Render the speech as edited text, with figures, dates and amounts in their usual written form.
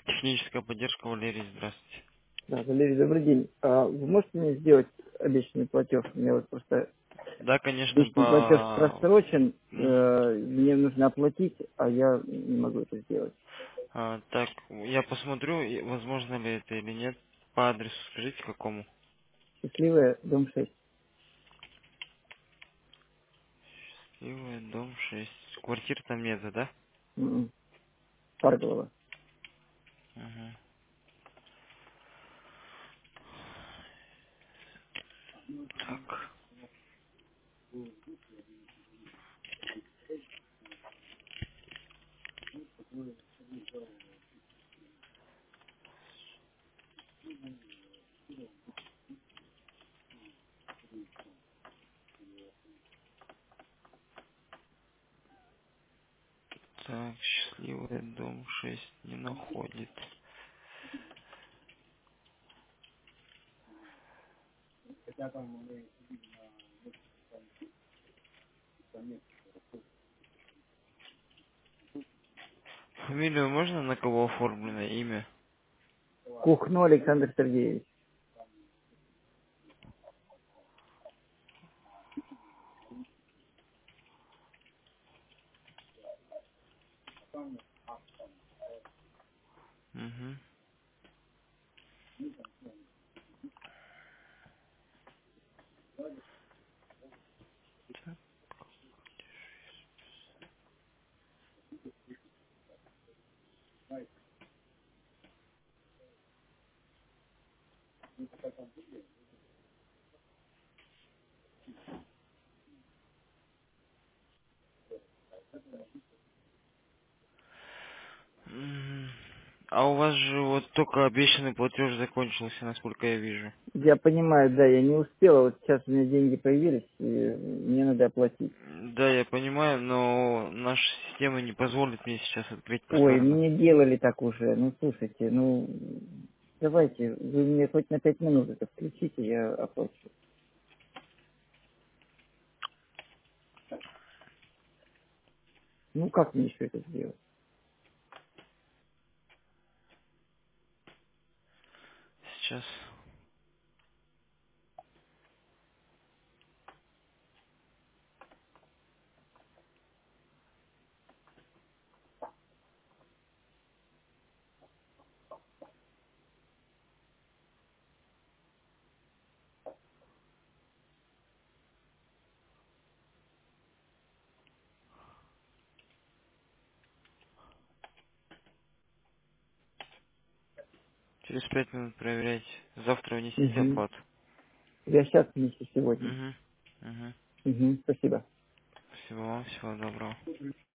Техническая поддержка, Валерий, здравствуйте. Да, Валерий, добрый день. Вы можете мне сделать обещанный платеж? У меня вот просто Да, конечно, обещанный платеж по... просрочен, Мгм. мне нужно оплатить, а я не могу это сделать. Так, я посмотрю, возможно ли это или нет. По адресу скажите, какому? Счастливая, дом 6. Ивы, дом 6. Квартир там нет, да? М-м. Парголова. Мгм. Так, так, счастливый дом 6 не находит. Фамилию можно, на кого оформлено имя? Кухно Александр Сергеевич. Угу. А у вас же вот только обещанный платеж закончился, насколько я вижу. Я понимаю, да, я не успела, вот сейчас у меня деньги появились, и мне надо оплатить. Да, я понимаю, но наша система не позволит мне сейчас открыть Ой, повторно. мне делали так уже, ну слушайте, ну давайте, вы мне хоть на 5 минут это включите, я оплачу. Ну как мне еще это сделать? Сейчас. Через 5 минут проверять. Завтра внесите Угу. оплату. Я сейчас внесу сегодня. Угу. Угу. Угу. Спасибо. Спасибо вам, всего доброго.